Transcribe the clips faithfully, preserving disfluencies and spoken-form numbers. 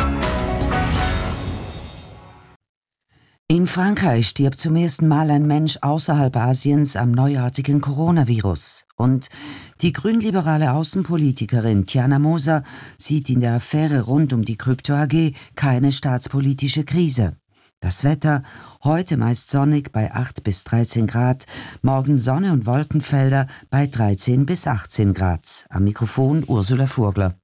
In Frankreich stirbt zum ersten Mal ein Mensch außerhalb Asiens am neuartigen Coronavirus. Und die grünliberale Außenpolitikerin Tiana Moser sieht in der Affäre rund um die Krypto A G keine staatspolitische Krise. Das Wetter: heute meist sonnig bei acht bis dreizehn Grad, morgen Sonne und Wolkenfelder bei dreizehn bis achtzehn Grad. Am Mikrofon Ursula Vogler.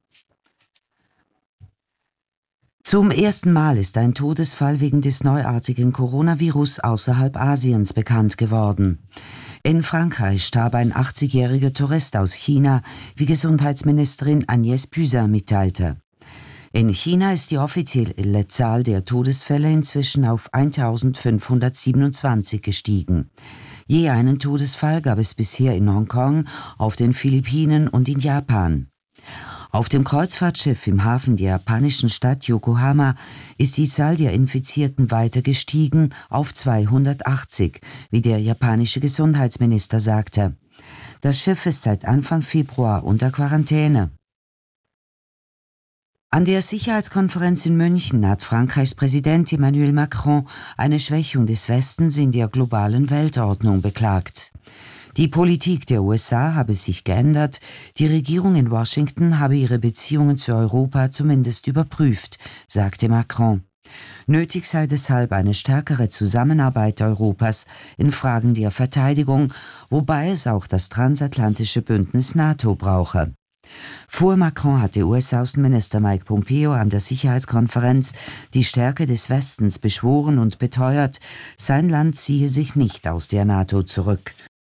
Zum ersten Mal ist ein Todesfall wegen des neuartigen Coronavirus außerhalb Asiens bekannt geworden. In Frankreich starb ein achtzigjähriger Tourist aus China, wie Gesundheitsministerin Agnès Buzyn mitteilte. In China ist die offizielle Zahl der Todesfälle inzwischen auf eintausendfünfhundertsiebenundzwanzig gestiegen. Je einen Todesfall gab es bisher in Hongkong, auf den Philippinen und in Japan. Auf dem Kreuzfahrtschiff im Hafen der japanischen Stadt Yokohama ist die Zahl der Infizierten weiter gestiegen auf zweihundertachtzig, wie der japanische Gesundheitsminister sagte. Das Schiff ist seit Anfang Februar unter Quarantäne. An der Sicherheitskonferenz in München hat Frankreichs Präsident Emmanuel Macron eine Schwächung des Westens in der globalen Weltordnung beklagt. Die Politik der U S A habe sich geändert, die Regierung in Washington habe ihre Beziehungen zu Europa zumindest überprüft, sagte Macron. Nötig sei deshalb eine stärkere Zusammenarbeit Europas in Fragen der Verteidigung, wobei es auch das transatlantische Bündnis NATO brauche. Vor Macron hatte U S-Außenminister Mike Pompeo an der Sicherheitskonferenz die Stärke des Westens beschworen und beteuert, sein Land ziehe sich nicht aus der NATO zurück.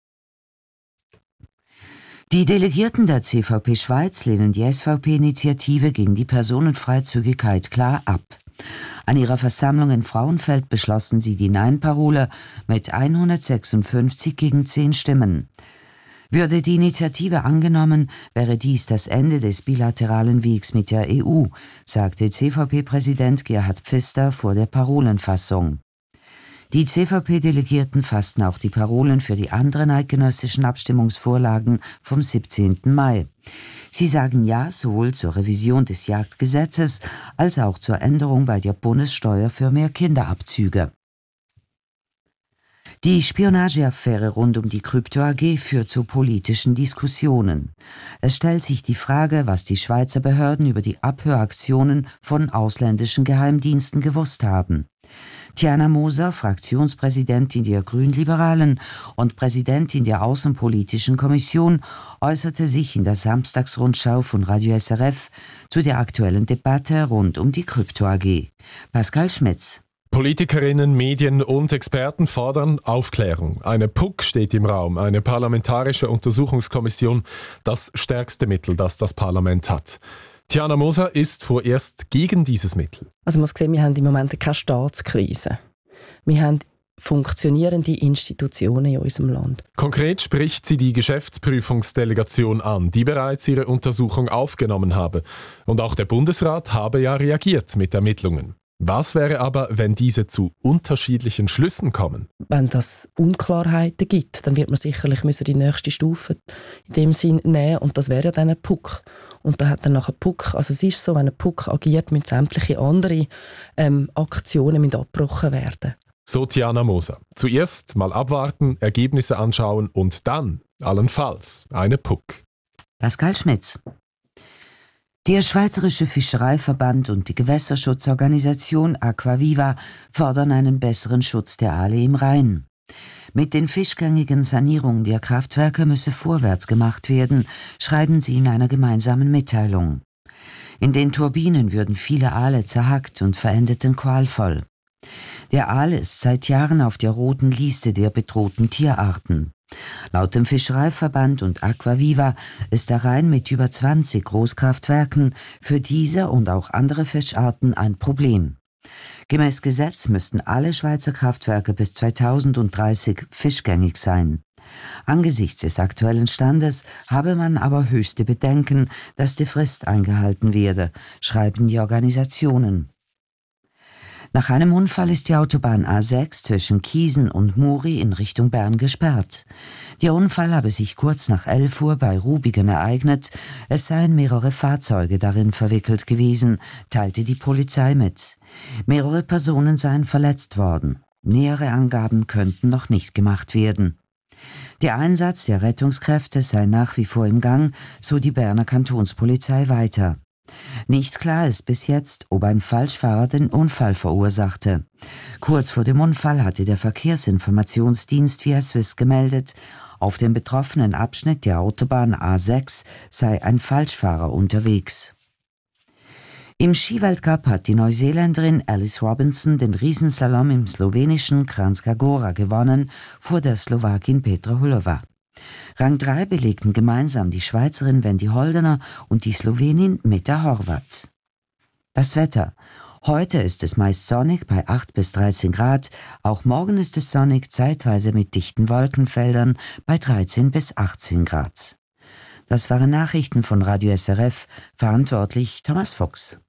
Die Delegierten der C V P Schweiz lehnen die S V P-Initiative gegen die Personenfreizügigkeit klar ab. An ihrer Versammlung in Frauenfeld beschlossen sie die Nein-Parole mit hundertsechsundfünfzig gegen zehn Stimmen. Würde die Initiative angenommen, wäre dies das Ende des bilateralen Wegs mit der E U, sagte C V P-Präsident Gerhard Pfister vor der Parolenfassung. Die C V P-Delegierten fassten auch die Parolen für die anderen eidgenössischen Abstimmungsvorlagen vom siebzehnten Mai. Sie sagen Ja sowohl zur Revision des Jagdgesetzes als auch zur Änderung bei der Bundessteuer für mehr Kinderabzüge. Die Spionageaffäre rund um die Krypto A G führt zu politischen Diskussionen. Es stellt sich die Frage, was die Schweizer Behörden über die Abhöraktionen von ausländischen Geheimdiensten gewusst haben. Tiana Moser, Fraktionspräsidentin der Grünliberalen und Präsidentin der Außenpolitischen Kommission, äußerte sich in der Samstagsrundschau von Radio S R F zu der aktuellen Debatte rund um die Krypto A G. Pascal Schmitz. Politikerinnen, Medien und Experten fordern Aufklärung. Eine P U C steht im Raum, eine parlamentarische Untersuchungskommission, das stärkste Mittel, das das Parlament hat. Tiana Moser ist vorerst gegen dieses Mittel. Also man muss sehen, wir haben im Moment keine Staatskrise. Wir haben funktionierende Institutionen in unserem Land. Konkret spricht sie die Geschäftsprüfungsdelegation an, die bereits ihre Untersuchung aufgenommen habe. Und auch der Bundesrat habe ja reagiert mit Ermittlungen. Was wäre aber, wenn diese zu unterschiedlichen Schlüssen kommen? Wenn das Unklarheiten gibt, dann wird man sicherlich müssen die nächste Stufe in dem Sinn nehmen, und das wäre ja dann ein P U C. Und da hat dann nachher P U C, also es ist so, wenn ein P U C agiert, müssen sämtliche andere ähm, Aktionen müssen abgebrochen werden. So Tiana Moser. Zuerst mal abwarten, Ergebnisse anschauen und dann, allenfalls, eine P U C. Pascal Schmitz. Der Schweizerische Fischereiverband und die Gewässerschutzorganisation Aquaviva fordern einen besseren Schutz der Aale im Rhein. Mit den fischgängigen Sanierungen der Kraftwerke müsse vorwärts gemacht werden, schreiben sie in einer gemeinsamen Mitteilung. In den Turbinen würden viele Aale zerhackt und verendeten qualvoll. Der Aal ist seit Jahren auf der roten Liste der bedrohten Tierarten. Laut dem Fischereiverband und Aquaviva ist der Rhein mit über zwanzig Großkraftwerken für diese und auch andere Fischarten ein Problem. Gemäß Gesetz müssten alle Schweizer Kraftwerke bis zweitausenddreißig fischgängig sein. Angesichts des aktuellen Standes habe man aber höchste Bedenken, dass die Frist eingehalten werde, schreiben die Organisationen. Nach einem Unfall ist die Autobahn A sechs zwischen Kiesen und Muri in Richtung Bern gesperrt. Der Unfall habe sich kurz nach elf Uhr bei Rubigen ereignet. Es seien mehrere Fahrzeuge darin verwickelt gewesen, teilte die Polizei mit. Mehrere Personen seien verletzt worden. Nähere Angaben könnten noch nicht gemacht werden. Der Einsatz der Rettungskräfte sei nach wie vor im Gang, so die Berner Kantonspolizei weiter. Nicht klar ist bis jetzt, ob ein Falschfahrer den Unfall verursachte. Kurz vor dem Unfall hatte der Verkehrsinformationsdienst Via Swiss gemeldet, auf dem betroffenen Abschnitt der Autobahn A sechs sei ein Falschfahrer unterwegs. Im Skiweltcup hat die Neuseeländerin Alice Robinson den Riesenslalom im slowenischen Kranjska Gora gewonnen, vor der Slowakin Petra Hulova. Rang drei belegten gemeinsam die Schweizerin Wendy Holdener und die Slowenin Meta Horvath. Das Wetter. Heute ist es meist sonnig bei acht bis dreizehn Grad, auch morgen ist es sonnig, zeitweise mit dichten Wolkenfeldern bei dreizehn bis achtzehn Grad. Das waren Nachrichten von Radio S R F, verantwortlich Thomas Fuchs.